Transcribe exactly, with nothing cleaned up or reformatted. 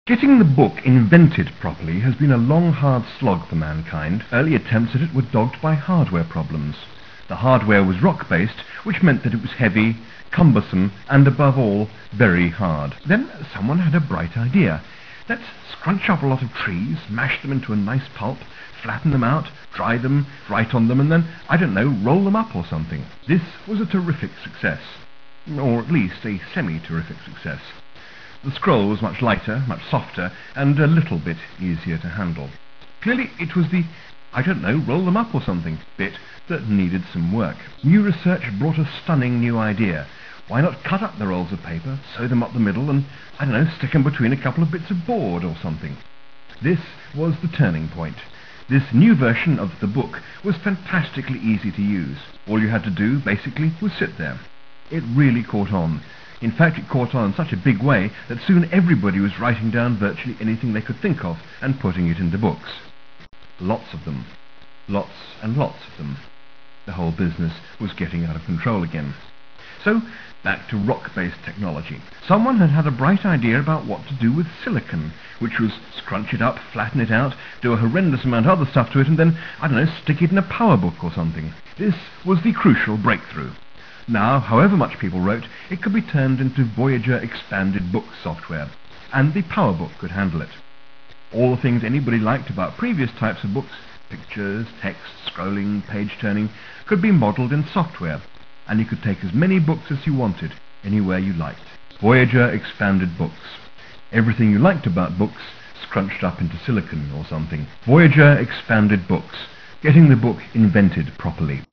Getting the book invented properly has been a long, hard slog for mankind. Early attempts at it were dogged by hardware problems. The hardware was rock-based, which meant that it was heavy, cumbersome, and above all, very hard. Then someone had a bright idea. Let's scrunch up a lot of trees, mash them into a nice pulp, flatten them out, dry them, write on them, and then, I don't know, roll them up or something. This was a terrific success. Or at least a semi-terrific success. The scroll was much lighter, much softer, and a little bit easier to handle. Clearly it was the, I don't know, roll them up or something, bit that needed some work. New research brought a stunning new idea. Why not cut up the rolls of paper, sew them up the middle, and, I don't know, stick them between a couple of bits of board or something? This was the turning point. This new version of the book was fantastically easy to use. All you had to do, basically, was sit there. It really caught on. In fact, it caught on in such a big way that soon everybody was writing down virtually anything they could think of and putting it into books. Lots of them. Lots and lots of them. The whole business was getting out of control again. So, back to rock-based technology. Someone had had a bright idea about what to do with silicon, which was scrunch it up, flatten it out, do a horrendous amount of other stuff to it, and then, I don't know, stick it in a power book or something. This was the crucial breakthrough. Now, however much people wrote, it could be turned into Voyager Expanded Book software, and the PowerBook could handle it. All the things anybody liked about previous types of books, pictures, text, scrolling, page-turning, could be modeled in software, and you could take as many books as you wanted, anywhere you liked. Voyager Expanded Books. Everything you liked about books, scrunched up into silicon or something. Voyager Expanded Books. Getting the book invented properly.